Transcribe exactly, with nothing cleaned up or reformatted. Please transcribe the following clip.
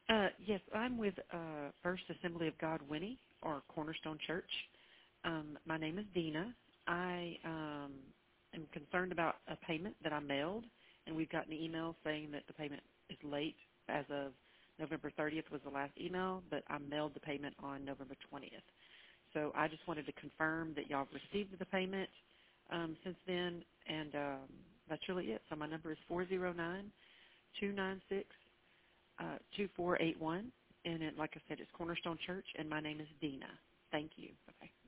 Uh, yes, I'm with uh, First Assembly of God Winnie, or Cornerstone Church. Um, my name is Dina. I um, am concerned about a payment that I mailed, and we've gotten an email saying that the payment is late as of November thirtieth was the last email, but I mailed the payment on November twentieth. So I just wanted to confirm that y'all have received the payment um, since then, and um, that's really it. So my number is four zero nine, two nine six, two four eight one, and it, like I said, it's Cornerstone Church, and my name is Dina. Thank you. Bye-bye.